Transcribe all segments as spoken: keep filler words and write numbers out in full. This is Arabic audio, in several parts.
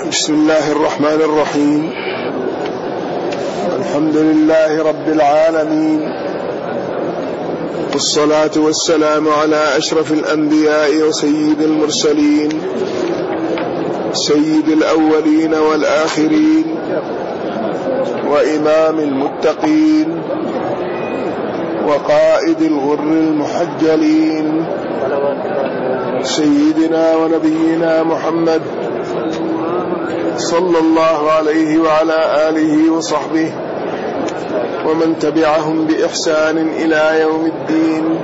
بسم الله الرحمن الرحيم. الحمد لله رب العالمين، والصلاة والسلام على أشرف الأنبياء وسيد المرسلين، سيد الأولين والآخرين، وإمام المتقين، وقائد الغر المحجلين، سيدنا ونبينا محمد صلى الله عليه وعلى آله وصحبه ومن تبعهم بإحسان إلى يوم الدين،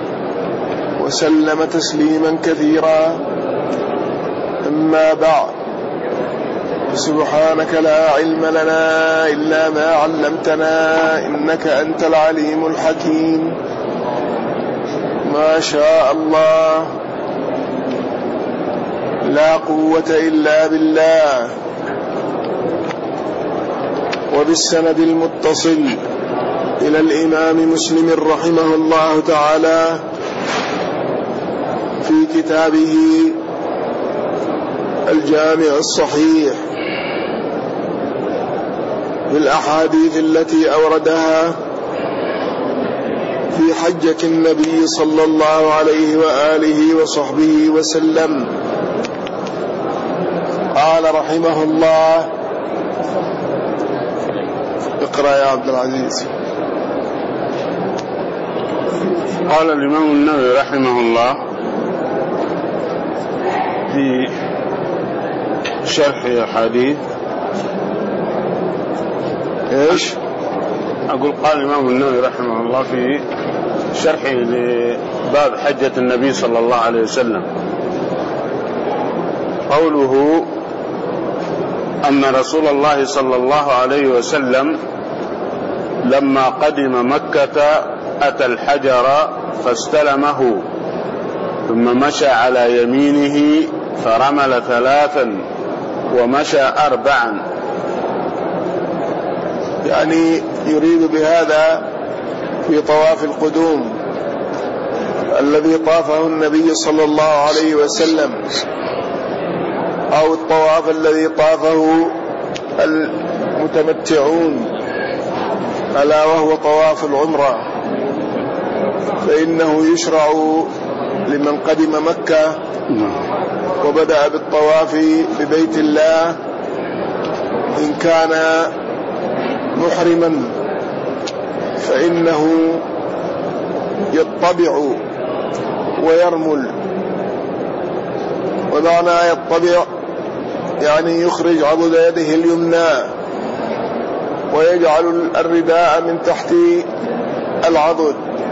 وسلم تسليما كثيرا. أما بعد، سبحانك لا علم لنا إلا ما علمتنا، إنك أنت العليم الحكيم. ما شاء الله، لا قوة إلا بالله. وبالسند المتصل إلى الإمام مسلم رحمه الله تعالى في كتابه الجامع الصحيح بالأحاديث التي أوردها في حجة النبي صلى الله عليه وآله وصحبه وسلم. قال رحمه الله، اقرأ يا عبد العزيز. قال الإمام النووي رحمه الله في شرح الحديث، ايش أقول قال الإمام النووي رحمه الله في شرحه لباب حجة النبي صلى الله عليه وسلم، قوله أن رسول الله صلى الله عليه وسلم لما قدم مكة أتى الحجر فاستلمه، ثم مشى على يمينه فرمل ثلاثا ومشى أربعا. يعني يريد بهذا في طواف القدوم الذي طافه النبي صلى الله عليه وسلم، أو الطواف الذي طافه المتمتعون، ألا وهو طواف العمرة، فإنه يشرع لمن قدم مكة وبدأ بالطواف ببيت الله إن كان محرما فإنه يطبع ويرمل. ومعنى يطبع يعني يخرج عضد يده اليمنى ويجعل الرداء من تحت العضد،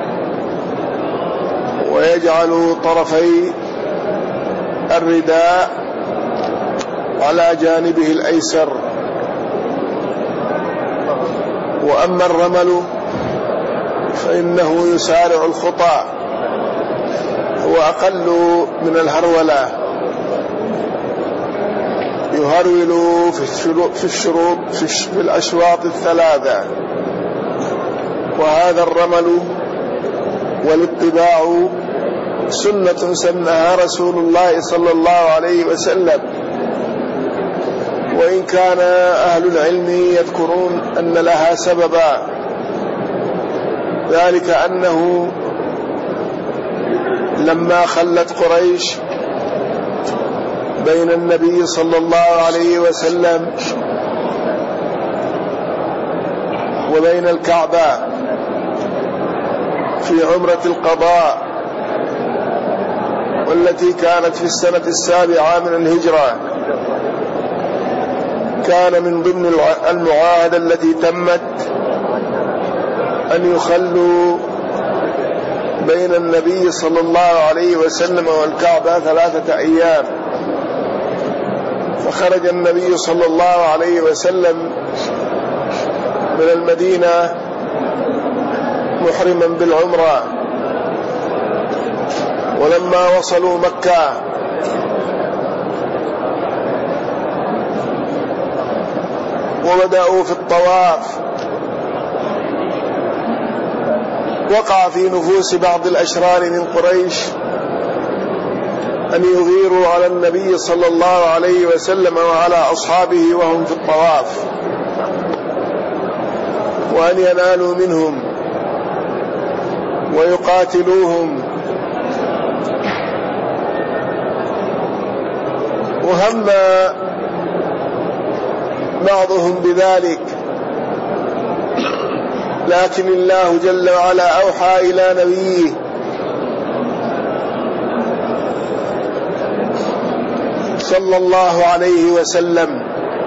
ويجعل طرفي الرداء على جانبه الأيسر. وأما الرمل فإنه يسارع الخطى، هو أقل من الهرولة، يهرول في الشروط في الشروط في الأشواط الثلاثة. وهذا الرمل والاتباع سنة سنها رسول الله صلى الله عليه وسلم، وإن كان أهل العلم يذكرون أن لها سببا، ذلك أنه لما خلت قريش بين النبي صلى الله عليه وسلم وبين الكعبة في عمرة القضاء، والتي كانت في السنة السابعة من الهجرة، كان من ضمن المعاهدة التي تمت أن يخلوا بين النبي صلى الله عليه وسلم والكعبة ثلاثة أيام. فخرج النبي صلى الله عليه وسلم من المدينة محرما بالعمرة، ولما وصلوا مكة وبدأوا في الطواف وقع في نفوس بعض الأشرار من قريش أن يغيروا على النبي صلى الله عليه وسلم وعلى أصحابه وهم في الطواف، وأن ينالوا منهم ويقاتلوهم. وهم بعضهم بذلك، لكن الله جل وعلا أوحى إلى نبيه صلى الله عليه وسلم،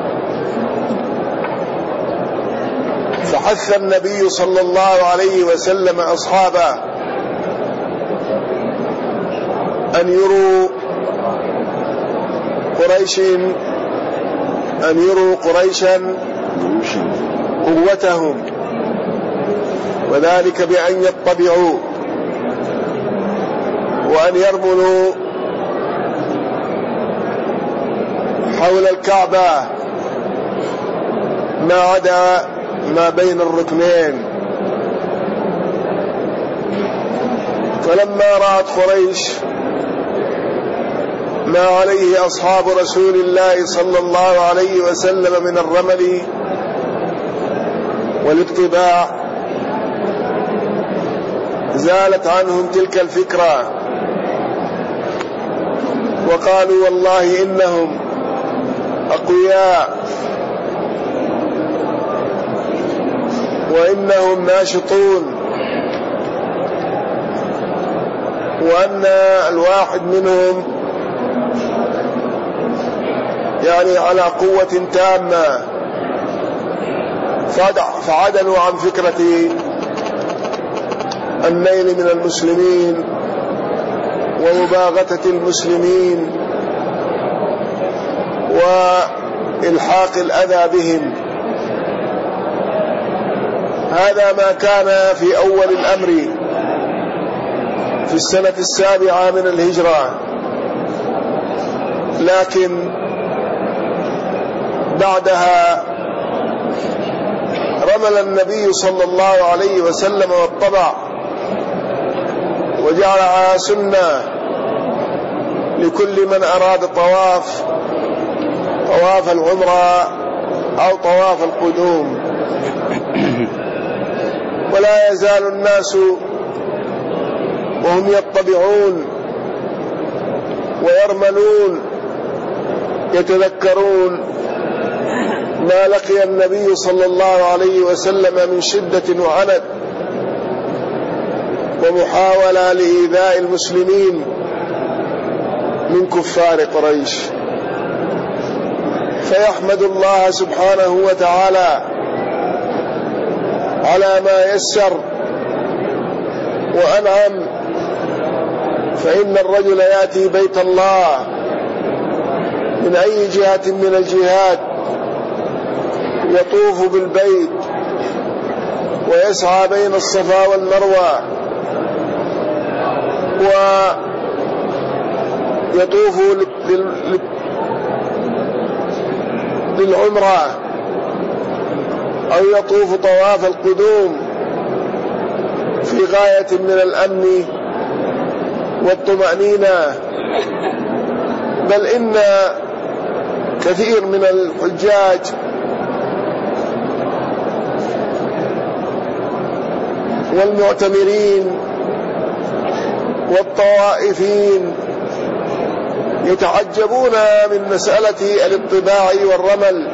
فحث النبي صلى الله عليه وسلم أصحابه أن يروا قريش أن يروا قريشا قوتهم، وذلك بأن يطبعوا وأن يرملوا حول الكعبة ما عدا ما بين الركنين. فلما رأت قريش ما عليه أصحاب رسول الله صلى الله عليه وسلم من الرمل والاطباع، زالت عنهم تلك الفكرة، وقالوا والله إنهم أقوياء وإنهم ناشطون، وأن الواحد منهم يعني على قوة تامة، فعدلوا عن فكرة النيل من المسلمين ومباغتة المسلمين وإلحاق الأذى بهم. هذا ما كان في أول الأمر في السنة السابعة من الهجرة، لكن بعدها رمل النبي صلى الله عليه وسلم والطبع، وجعلها سنة لكل من أراد طواف طواف العمرة أو طواف القدوم. ولا يزال الناس وهم يطبعون ويرملون يتذكرون ما لقي النبي صلى الله عليه وسلم من شدة وعنت ومحاولة لإيذاء المسلمين من كفار قريش، فيحمد الله سبحانه وتعالى على ما يسر وأنعم. فإن الرجل يأتي بيت الله من أي جهة من الجهات، يطوف بالبيت ويسعى بين الصفا والمروة ويطوف للعمرة أو يطوف طواف القدوم في غاية من الأمن والطمأنينة. بل إن كثير من الحجاج والمعتمرين والطوائفين يتعجبون من مسألة الاطباع والرمل،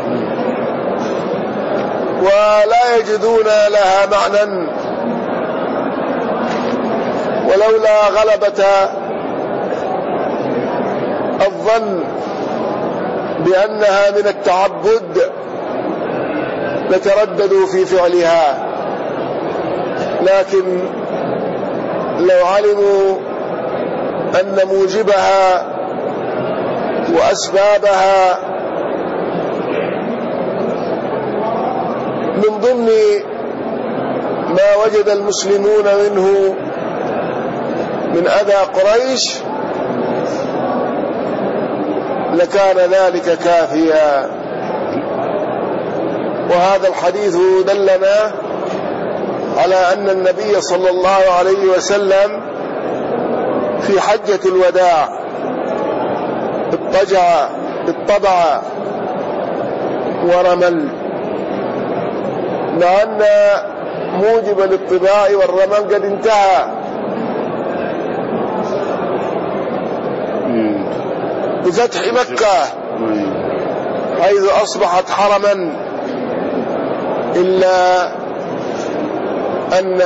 ولا يجدون لها معنى، ولولا غلبة الظن بأنها من التعبد لترددوا في فعلها. لكن لو علموا أن موجبها وأسبابها من ضمن ما وجد المسلمون منه من أذى قريش لكان ذلك كافيا. وهذا الحديث دلنا على أن النبي صلى الله عليه وسلم في حجة الوداع اضطجع اضطبع ورمل، مع أن موجب الاطباع والرمل قد انتهى بفتح مكة حيث أصبحت حرما، إلا أن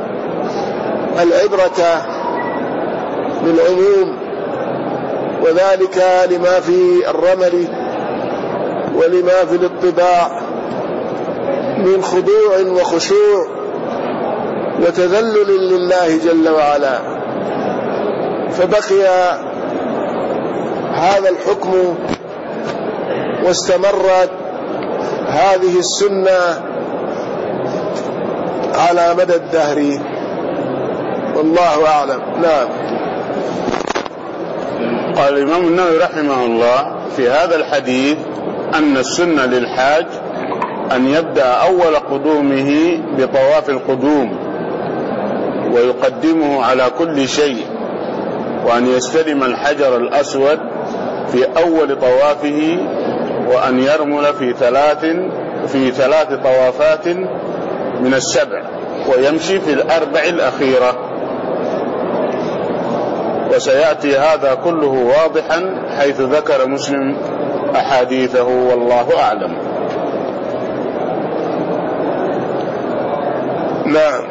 العبرة بالعموم، وذلك لما في الرمل ولما في الاطباع من خضوع وخشوع وتذلل لله جل وعلا، فبقي هذا الحكم واستمرت هذه السنة على مدى الدهر، والله أعلم. نعم. قال الإمام النووي رحمه الله في هذا الحديث أن السنة للحاج أن يبدأ أول قدومه بطواف القدوم ويقدمه على كل شيء، وأن يستلم الحجر الأسود في أول طوافه، وأن يرمل في ثلاث في ثلاث طوافات من السبع، ويمشي في الأربع الأخيرة. وسيأتي هذا كله واضحا حيث ذكر مسلم أحاديثه، والله أعلم. نعم.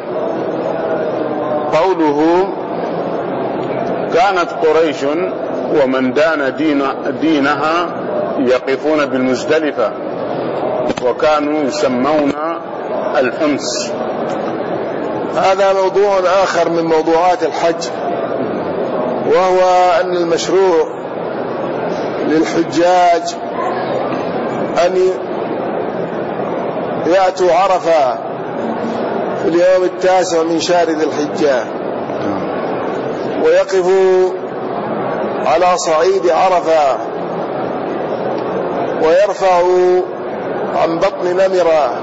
قوله كانت قريش ومن دان دين دينها يقفون بالمزدلفة، وكانوا يسمون الحمص. هذا موضوع آخر من موضوعات الحج، وهو أن المشروع للحجاج أن يأتوا عرفة في اليوم التاسع من شهر ذي الحجة، ويقفوا على صعيد عرفة، ويرفعوا عن بطن نمرة.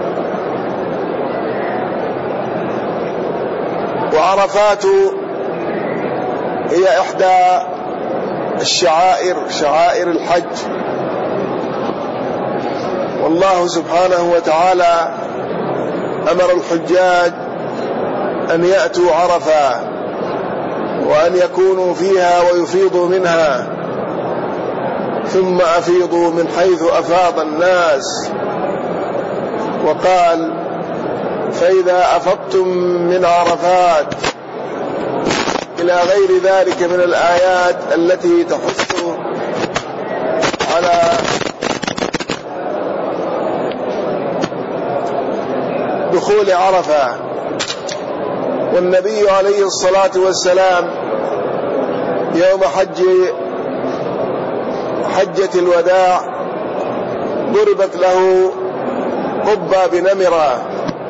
وعرفات هي إحدى الشعائر شعائر الحج، والله سبحانه وتعالى أمر الحجاج أن يأتوا عرفة وأن يكونوا فيها ويفيضوا منها، ثم أفيضوا من حيث أفاض الناس. وقال: فإذا أفضتم من عرفات، إلى غير ذلك من الآيات التي تحث على دخول عرفة. والنبي عليه الصلاة والسلام يوم حج حجة الوداع ضربت له قبة بنمرة،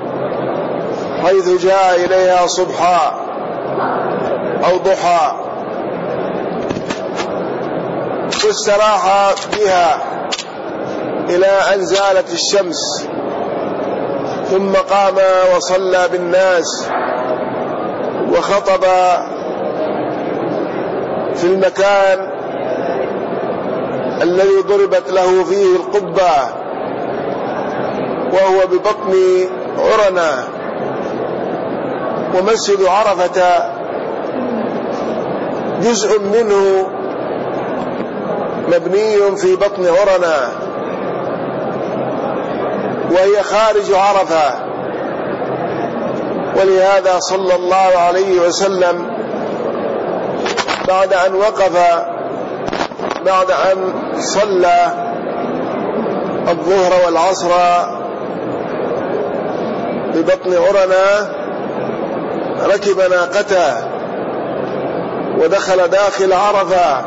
حيث جاء إليها صبحا أو ضحى، واستراح بها إلى أن زالت الشمس، ثم قام وصلى بالناس وخطب في المكان الذي ضربت له فيه القبة، وهو ببطن عرنة. ومسجد عرفة جزء منه مبني في بطن عرنة، وهي خارج عرفة، ولهذا صلى الله عليه وسلم بعد أن وقف بعد أن صلى الظهر والعصر ببطن عرنة ركب ناقته ودخل داخل عرفة،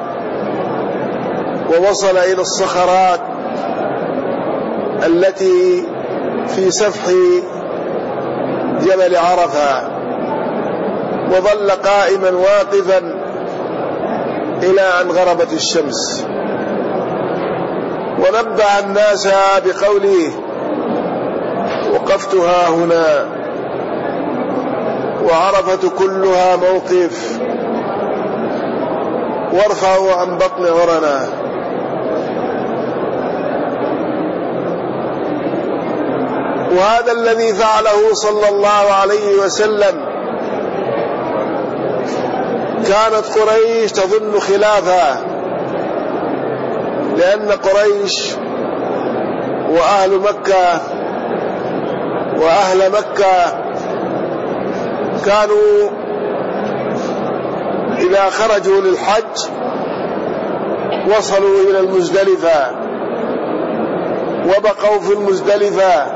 ووصل إلى الصخرات التي في سفح جبل عرفة، وظل قائما واقفا إلى أن غربت الشمس. ونبه الناس بقوله: وقفتها هنا، وعرفة كلها موقف، وارفعوا عن بطن عرنا. وهذا الذي فعله صلى الله عليه وسلم. كانت قريش تظن خلافه، لأن قريش وأهل مكة وأهل مكة كانوا إذا خرجوا للحج وصلوا إلى المزدلفة وبقوا في المزدلفة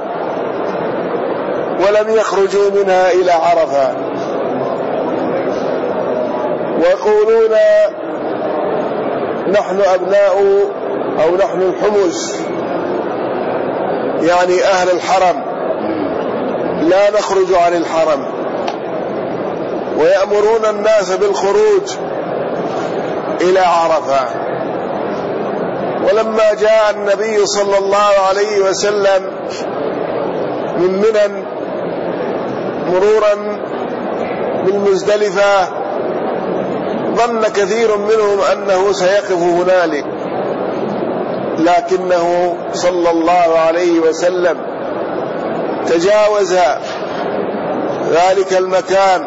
ولم يخرجوا منها إلى عرفة، ويقولون نحن أبناء أو نحن الحمس، يعني أهل الحرم، لا نخرج عن الحرم، ويأمرون الناس بالخروج إلى عرفة. ولما جاء النبي صلى الله عليه وسلم من منى مرورا بالمزدلفة ظن كثير منهم أنه سيقف هنالك، لكنه صلى الله عليه وسلم تجاوز ذلك المكان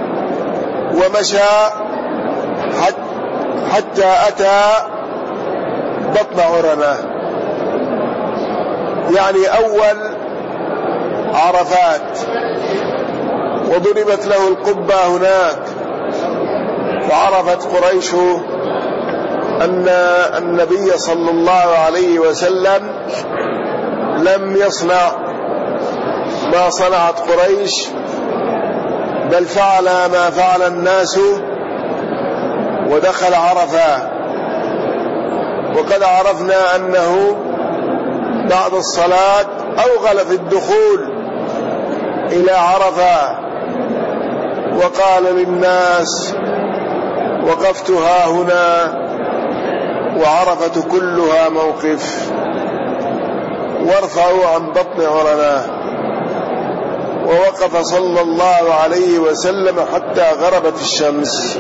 ومشى حتى أتى بطن عرنة، يعني أول عرفات، وضربت له القبة هناك. فعرفت قريش أن النبي صلى الله عليه وسلم لم يصنع ما صنعت قريش، بل فعل ما فعل الناس ودخل عرفة. وقد عرفنا أنه بعد الصلاة أوغل في الدخول إلى عرفة وقال للناس وقفت ها هنا وعرفة كلها موقف، وارفعوا عن بطن عرنة. ووقف صلى الله عليه وسلم حتى غربت الشمس.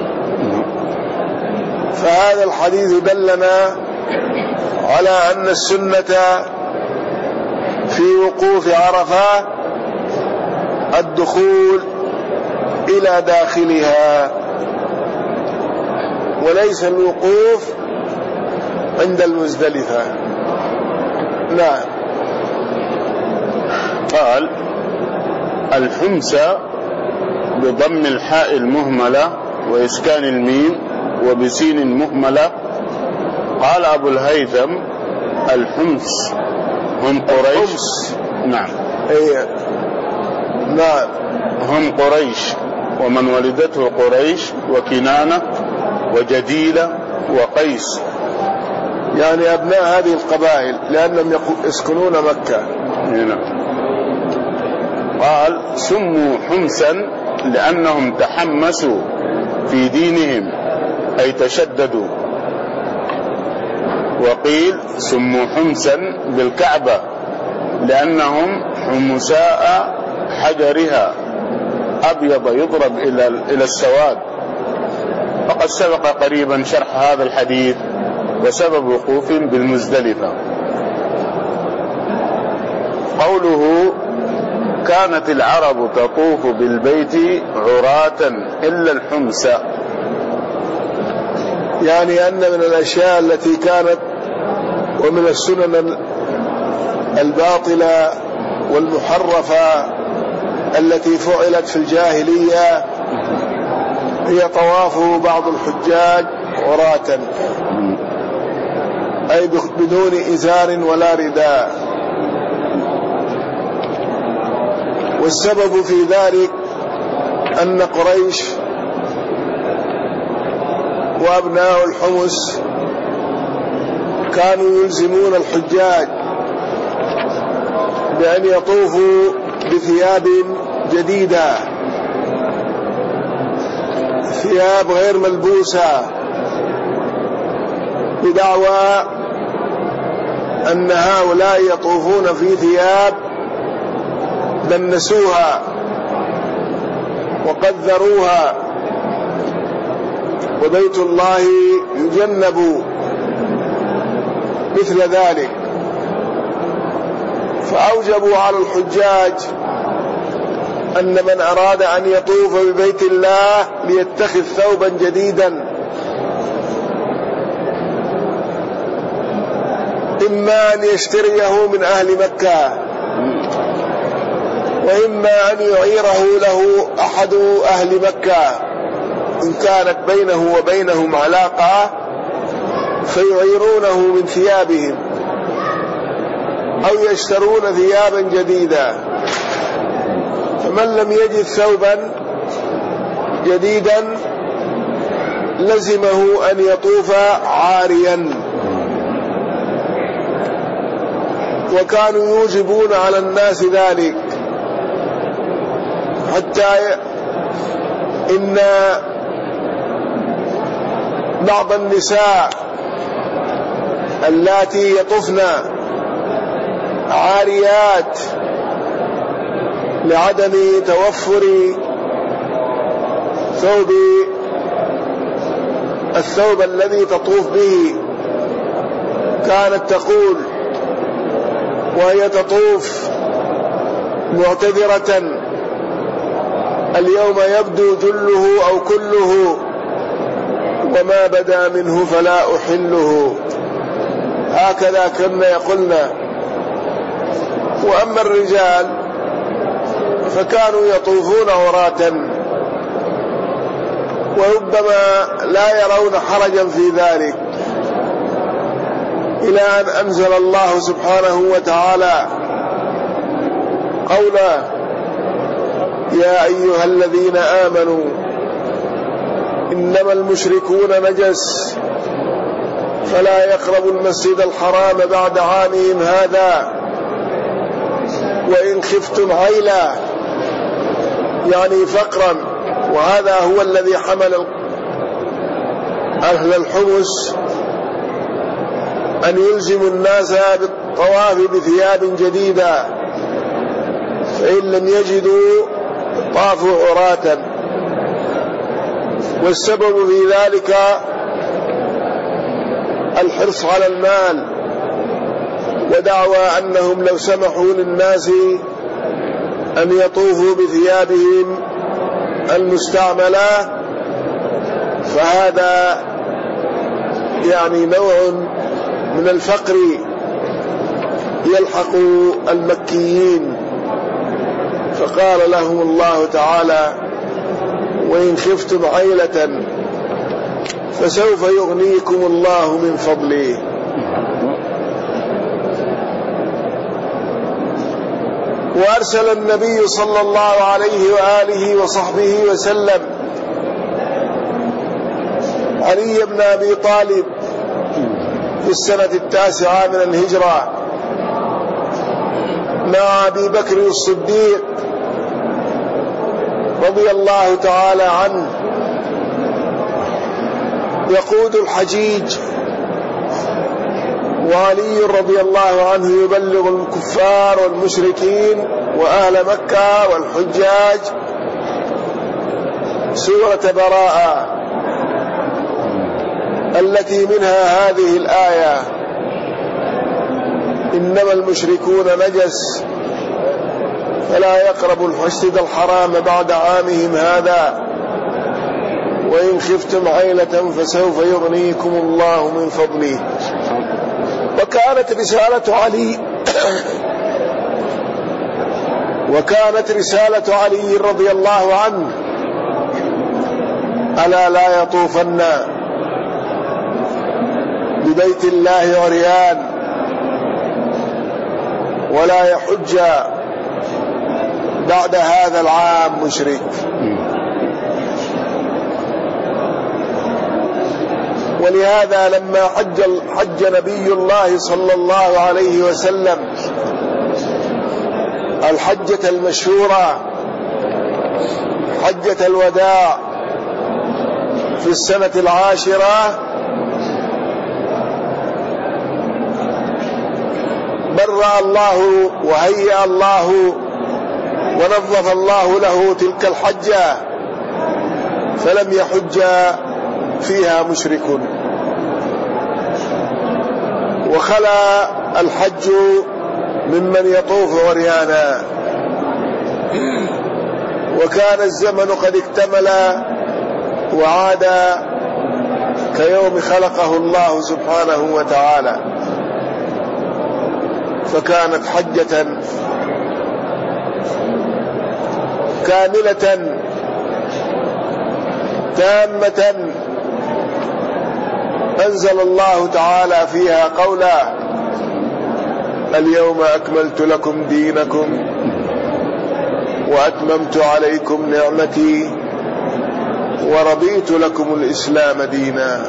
فهذا الحديث دلنا على أن السنة في وقوف عرفة الدخول إلى داخلها، وليس الوقوف عند المزدلفة. نعم. قال الحمس بضم الحاء المهملة وإسكان الميم وبسين مهملة. قال أبو الهيثم الحمس هم قريش. الحمس. نعم. أي نعم. هم قريش ومن ولدته قريش وكنانة وجديلة وقيس، يعني أبناء هذه القبائل لأنهم يسكنون مكة. نعم. قال سموا حمسا لأنهم تحمسوا في دينهم أي تشددوا. وقيل سموا حمسا بالكعبة لأنهم حمساء حجرها أبيض يضرب إلى إلى السواد. فقد سبق قريبا شرح هذا الحديث وسبب وقوف بالمزدلفة. قوله كانت العرب تطوف بالبيت عراة إلا الحمس، يعني أن من الأشياء التي كانت ومن السنن الباطلة والمحرفة التي فعلت في الجاهلية هي طواف بعض الحجاج عراة، أي بدون إزار ولا رداء. والسبب في ذلك أن قريش وأبناء الحمس كانوا يلزمون الحجاج بأن يطوفوا بثياب جديدة، ثياب غير ملبوسة، بدعوى أن هؤلاء يطوفون في ثياب دنسوها وقذروها وبيت الله يجنب مثل ذلك، فأوجبوا على الحجاج أن من أراد أن يطوف ببيت الله ليتخذ ثوبا جديدا، إما أن يشتريه من أهل مكة، وإما أن يعيره له أحد أهل مكة إن كانت بينه وبينهم علاقة، فيعيرونه من ثيابهم أو يشترون ثيابا جديدة. فمن لم يجد ثوبا جديدا لزمه أن يطوف عاريا. وكانوا يوجبون على الناس ذلك، حتى إن بعض النساء اللاتي يطفن عاريات لعدم توفر ثوب الثوب الذي تطوف به، كانت تقول وهي تطوف معتذرة: اليوم يبدو جله أو كله، وما بدا منه فلا أحله. هكذا كنا يقولنا. وأما الرجال فكانوا يطوفون عراة، وربما لا يرون حرجا في ذلك، إلى أن أنزل الله سبحانه وتعالى قوله: يا أيها الذين آمنوا إنما المشركون نجس فلا يقربوا المسجد الحرام بعد عامهم هذا وإن خفتم عيلا، يعني فقرا. وهذا هو الذي حمل أهل الحمص أن يلزموا الناس بالطواف بثياب جديدة، فإن لم يجدوا طافوا عراة. والسبب في ذلك الحرص على المال، ودعوى أنهم لو سمحوا للناس أن يطوفوا بثيابهم المستعملة فهذا يعني نوع من الفقر يلحق المكيين. فقال لهم الله تعالى: وإن خفتم عيلة فسوف يغنيكم الله من فضله. وأرسل النبي صلى الله عليه وآله وصحبه وسلم علي بن أبي طالب في السنة التاسعة من الهجرة مع أبي بكر الصديق رضي الله تعالى عنه يقود الحجيج، وعلي رضي الله عنه يبلغ الكفار والمشركين وأهل مكة والحجاج سورة براءة التي منها هذه الآية: إنما المشركون نجس فلا يقربوا المسجد الحرام بعد عامهم هذا وإن خفتم عيلة فسوف يغنيكم الله من فضله. وكانت رسالة علي وكانت رسالة علي رضي الله عنه: ألا لا يطوفن ببيت الله عريان ولا يحج بعد هذا العام مشرك. ولهذا لما حج, حج نبي الله صلى الله عليه وسلم الحجة المشهورة حجة الوداع في السنة العاشرة، برأ الله وهيأ الله ونظف الله له تلك الحجة، فلم يحج فيها مشرك. وخلا الحج ممن يطوف عريانا، وكان الزمن قد اكتمل وعاد كيوم خلقه الله سبحانه وتعالى، فكانت حجة كاملة تامة أنزل الله تعالى فيها قوله: اليوم أكملت لكم دينكم وأتممت عليكم نعمتي ورضيت لكم الإسلام دينا.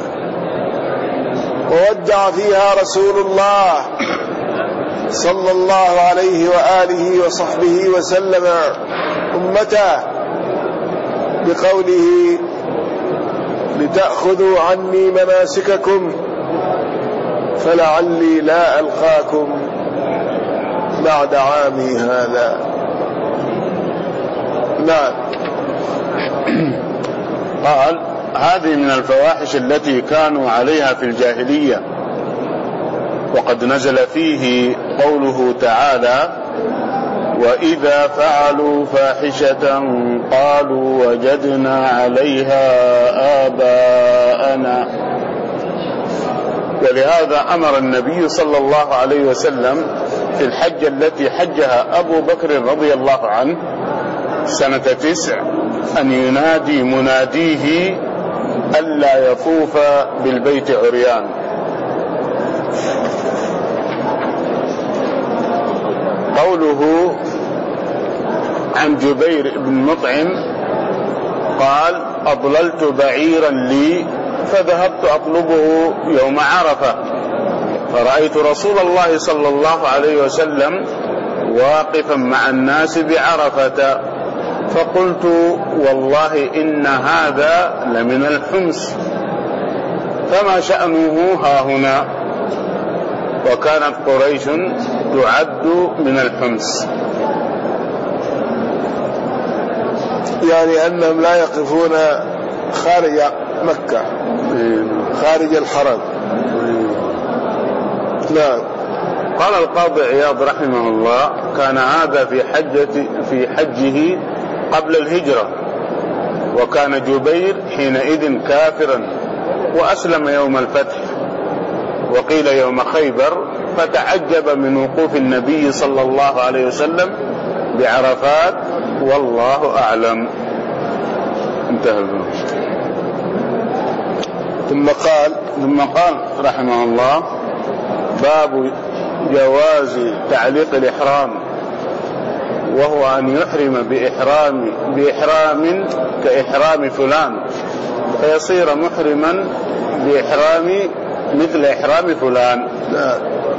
وودع فيها رسول الله صلى الله عليه وآله وصحبه وسلم أمته بقوله: لتأخذوا عني مناسككم فلعلي لا ألقاكم بعد عامي هذا. نعم. قال: هذه من الفواحش التي كانوا عليها في الجاهلية، وقد نزل فيه قوله تعالى: وإذا فعلوا فاحشة قالوا وجدنا عليها آباءنا. ولهذا أمر النبي صلى الله عليه وسلم في الحجة التي حجها أبو بكر رضي الله عنه سنة تسع أن ينادي مناديه ألا يطوف بالبيت عريان. قوله عن جبير بن مطعم قال: أضللت بعيرا لي فذهبت أطلبه يوم عرفة، فرأيت رسول الله صلى الله عليه وسلم واقفا مع الناس بعرفة، فقلت: والله إن هذا لمن الحمص، فما شأنه هاهنا؟ وكانت قريش تعد من الحمص، يعني أنهم لا يقفون خارج مكة، خارج الحرم. نعم. قال القاضي عياض رحمه الله: كان هذا في حجة في حجه قبل الهجرة، وكان جبير حينئذ كافرا وأسلم يوم الفتح، وقيل يوم خيبر، فتعجب من وقوف النبي صلى الله عليه وسلم بعرفات، والله أعلم. انتهى. ثم قال ثم قال رحمه الله: باب جواز تعليق الإحرام، وهو أن يحرم بإحرام بإحرام كإحرام فلان، فيصير محرما بإحرام مثل إحرام فلان. لا.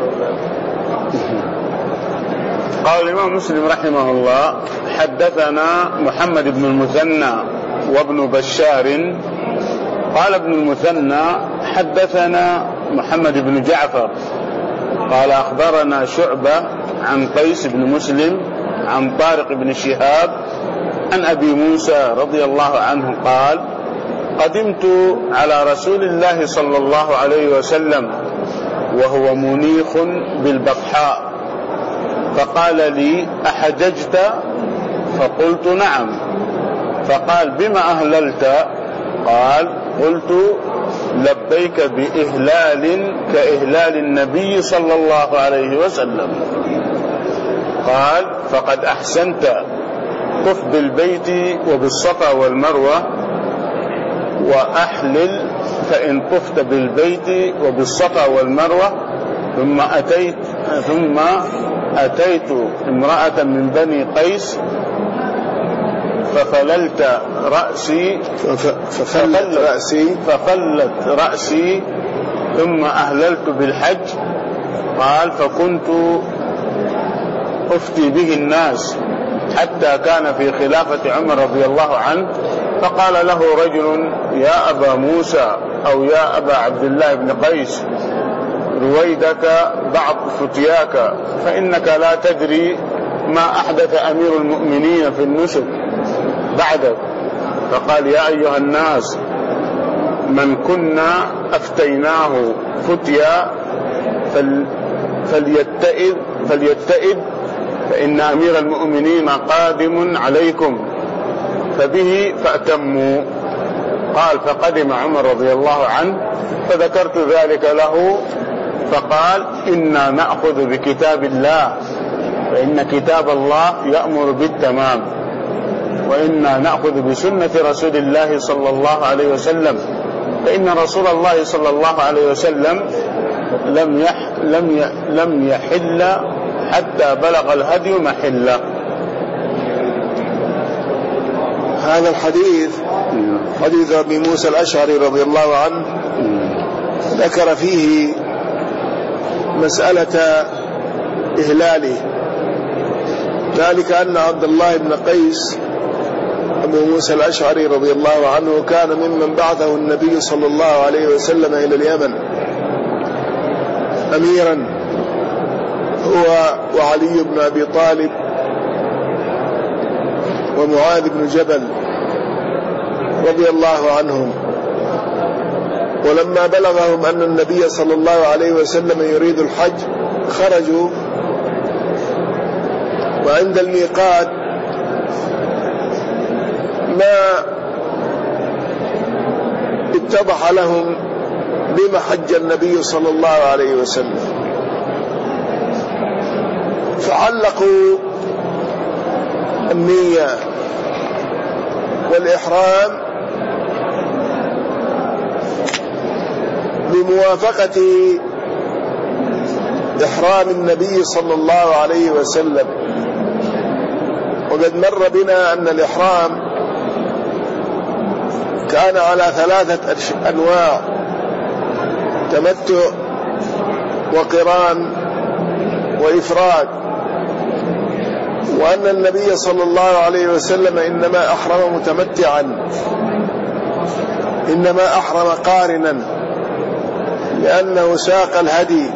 قال الإمام مسلم رحمه الله: حدثنا محمد بن المثنى وابن بشار. قال ابن المثنى: حدثنا محمد بن جعفر قال: أخبرنا شعبة عن قيس بن مسلم عن طارق بن شهاب عن أبي موسى رضي الله عنه قال: قدمت على رسول الله صلى الله عليه وسلم وهو منيخ بالبطحاء، فقال لي: أحججت؟ فقلت: نعم. فقال: بما أهللت؟ قال: قلت: لبيك بإهلال كإهلال النبي صلى الله عليه وسلم. قال: فقد أحسنت، طف بالبيت وبالصفا والمروة وأحلل، فإن طفت بالبيت وبالصفا والمروة ثم أتيت ثم أتيت امرأة من بني قيس ففللت رأسي ففلت رأسي ففلت رأسي ثم أهللت بالحج. قال: فكنت أفتي به الناس حتى كان في خلافة عمر رضي الله عنه، فقال له رجل: يا أبا موسى أو يا أبا عبد الله بن قيس، رويدك بعض فتياك، فإنك لا تدري ما أحدث أمير المؤمنين في النسك بعدك. فقال: يا أيها الناس، من كنا أفتيناه فتيا فليتئذ فليتئذ فإن أمير المؤمنين قادم عليكم فبه فأتموا. قال فقدم عمر رضي الله عنه فذكرت ذلك له فقال إنا نأخذ بكتاب الله فإن كتاب الله يأمر بالتمام، وإنا نأخذ بسنة رسول الله صلى الله عليه وسلم فإن رسول الله صلى الله عليه وسلم لم يح لم لم يحل حتى بلغ الهدي محله. هذا الحديث حديث أبي موسى الأشعري رضي الله عنه ذكر فيه مسألة إهلاله، ذلك أن عبد الله بن قيس أبو موسى الأشعري رضي الله عنه كان ممن بعثه النبي صلى الله عليه وسلم إلى اليمن أميرا، هو وعلي بن أبي طالب ومعاذ بن جبل رضي الله عنهم. ولما بلغهم أن النبي صلى الله عليه وسلم يريد الحج خرجوا، وعند الميقات ما اتضح لهم بما حج النبي صلى الله عليه وسلم، فعلقوا النية والإحرام بموافقة إحرام النبي صلى الله عليه وسلم. وقد مر بنا أن الإحرام كان على ثلاثة أنواع: تمتع وقران وإفراد، وأن النبي صلى الله عليه وسلم إنما أحرم متمتعا، إنما أحرم قارنا لأنه ساق الهدي،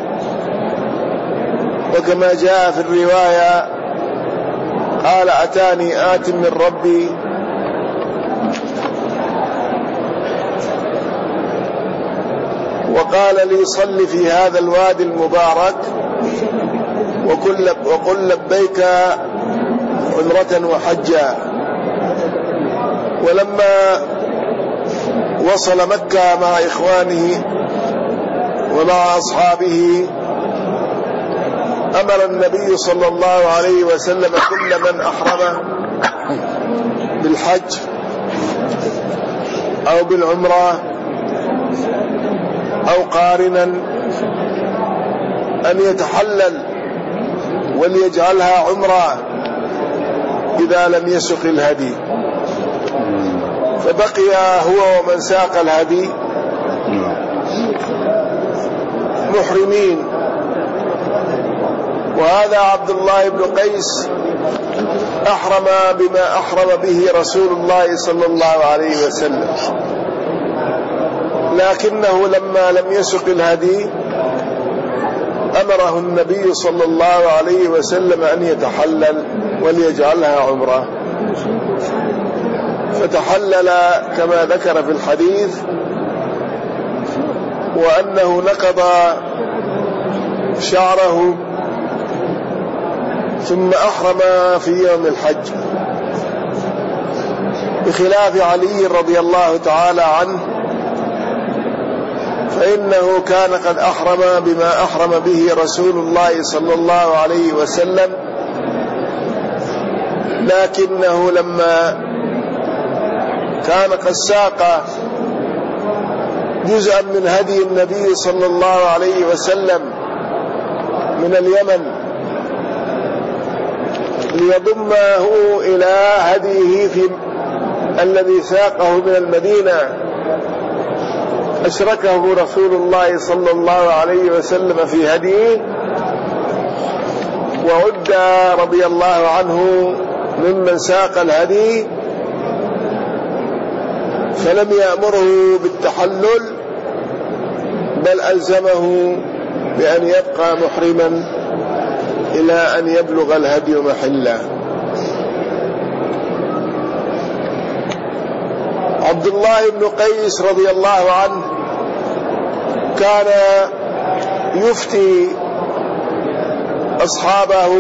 وكما جاء في الرواية قال أتاني آت من ربي وقال لي صل في هذا الوادي المبارك وقل لبيك عمرة وحجا. ولما وصل مكة مع إخوانه ومع أصحابه أمر النبي صلى الله عليه وسلم كل من أحرم بالحج أو بالعمرة أو قارنا أن يتحلل وليجعلها عمرة إذا لم يسق الهدي، فبقي هو ومن ساق الهدي محرمين. وهذا عبد الله بن قيس أحرم بما أحرم به رسول الله صلى الله عليه وسلم، لكنه لما لم يسق الهدي أمره النبي صلى الله عليه وسلم أن يتحلل وليجعلها عمرة، فتحلل كما ذكر في الحديث، وأنه نقض شعره ثم أحرم في يوم الحج، بخلاف علي رضي الله تعالى عنه فإنه كان قد أحرم بما أحرم به رسول الله صلى الله عليه وسلم، لكنه لما كان قد ساق جزءا من هدي النبي صلى الله عليه وسلم من اليمن ليضمه إلى هديه في الذي ساقه من المدينة، أشركه رسول الله صلى الله عليه وسلم في هديه، وعد رضي الله عنه ممن ساق الهدي، فلم يأمره بالتحلل بل ألزمه بأن يبقى محرما إلى أن يبلغ الهدي محله. عبد الله بن قيس رضي الله عنه كان يفتي أصحابه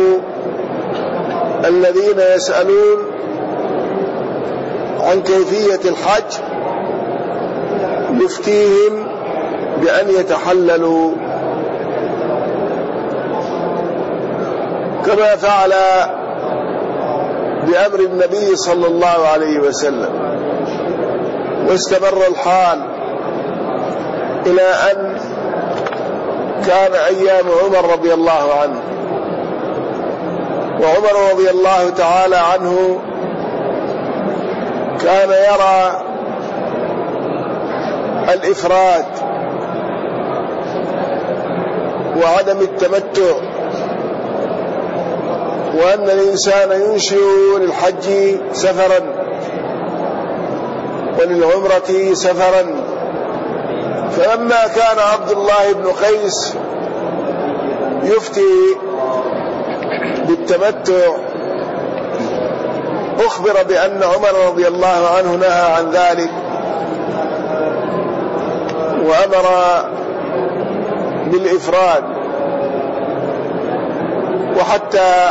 الذين يسألون عن كيفية الحج، يفتيهم بأن يتحللوا كما فعل بأمر النبي صلى الله عليه وسلم. واستمر الحال إلى أن كان أيام عمر رضي الله عنه، وعمر رضي الله تعالى عنه كان يرى الإفراد وعدم التمتع، وأن الإنسان ينشئ للحج سفرا وللعمرة سفرا. فلما كان عبد الله بن قيس يفتي بالتمتع أخبر بأن عمر رضي الله عنه نهى عن ذلك وأمر بالإفراد. وحتى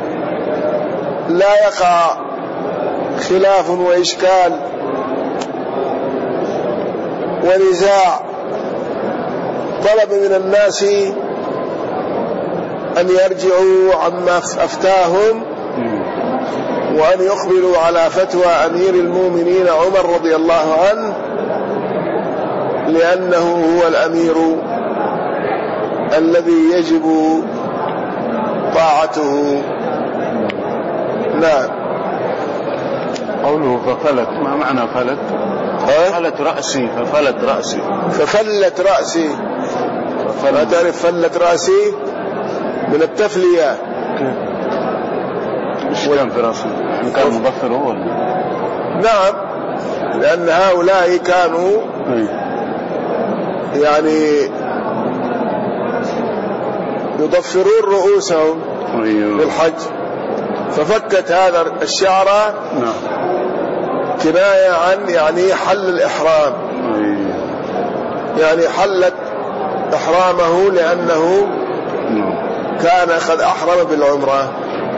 لا يقع خلاف وإشكال ونزاع طلب من الناس أن يرجعوا عما أفتاهم وأن يقبلوا على فتوى أمير المؤمنين عمر رضي الله عنه، لأنه هو الأمير الذي يجب طاعته. نعم. قوله ففلت، ما معنى فلت؟ فلت رأسي، ففلت رأسي ففلت رأسي ما تعرف فلت رأسي من التفلية. ايش كان في رأسي؟ كان مظفر هو؟ نعم، لأن هؤلاء كانوا يعني يضفرون رؤوسهم بالحج، ففكت هذا الشعر كناية عن يعني حل الإحرام، يعني حلت إحرامه لأنه كان قد أحرم بالعمرة.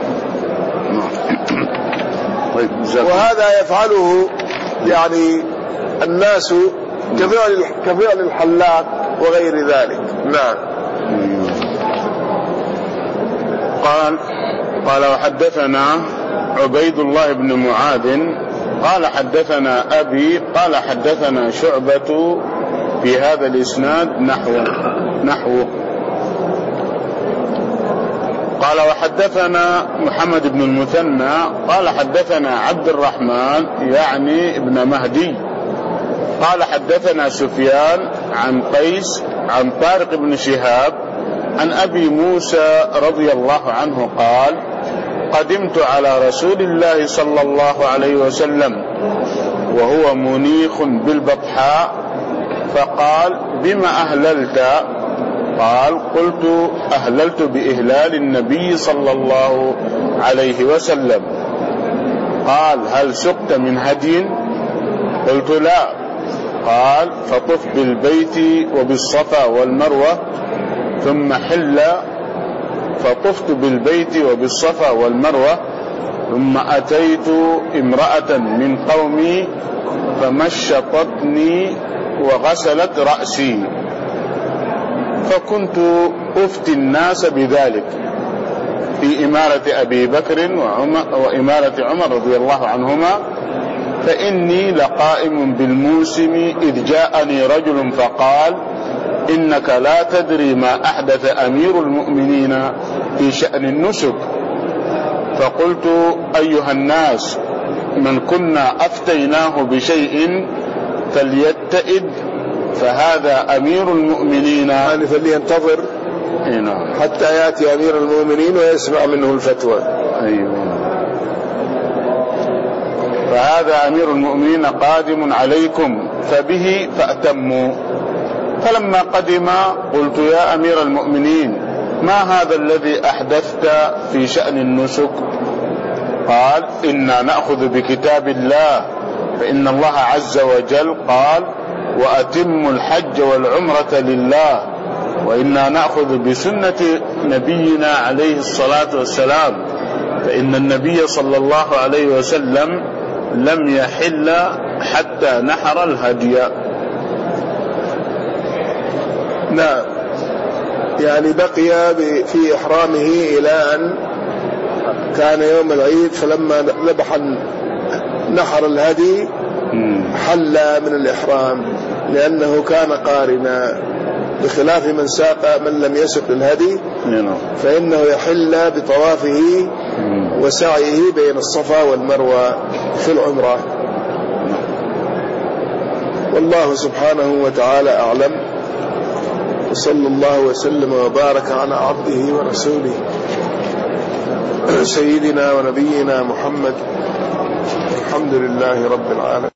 وهذا يفعله يعني الناس كفعل كفعل الحلاق وغير ذلك. نعم. قال قال وحدثنا عبيد الله بن معاذ قال حدثنا أبي قال حدثنا شعبة في هذا الإسناد نحو نحو قال وحدثنا محمد بن المثنى قال حدثنا عبد الرحمن يعني ابن مهدي قال حدثنا سفيان عن قيس عن طارق بن شهاب عن أبي موسى رضي الله عنه قال قدمت على رسول الله صلى الله عليه وسلم وهو منيخ بالبطحاء فقال بما أهللت؟ قال قلت أهللت بإهلال النبي صلى الله عليه وسلم. قال هل سقت من هدي؟ قلت لا. قال فطف بالبيت وبالصفا والمروة ثم حل. فطفت بالبيت وبالصفا والمروة ثم أتيت امرأة من قومي فمشطتني وغسلت رأسي فكنت أفتي الناس بذلك في إمارة أبي بكر وإمارة عمر رضي الله عنهما. فإني لقائم بالموسم إذ جاءني رجل فقال إنك لا تدري ما أحدث أمير المؤمنين في شأن النسك. فقلت أيها الناس من كنا أفتيناه بشيء فليتئد فهذا أمير المؤمنين، يعني فلينتظر حتى يأتي أمير المؤمنين ويسمع منه الفتوى. أيوة. فهذا أمير المؤمنين قادم عليكم فبه فأتموا. فلما قدم قلت يا أمير المؤمنين ما هذا الذي أحدثت في شأن النسك؟ قال إنا نأخذ بكتاب الله فإن الله عز وجل قال وأتموا الحج والعمرة لله، وإنا نأخذ بسنة نبينا عليه الصلاة والسلام، فإن النبي صلى الله عليه وسلم لم يحل حتى نحر الهدي. نعم، يعني بقي في إحرامه إلى أن كان يوم العيد، فلما ذبح نحر الهدي حل من الإحرام لأنه كان قارنا، بخلاف من ساق من لم يسق الهدي فإنه يحل بطوافه وسعيه بين الصفا والمروة في العمرة. والله سبحانه وتعالى أعلم، وصلى الله وسلم وبارك على عبده ورسوله سيدنا ونبينا محمد. الحمد لله رب العالمين.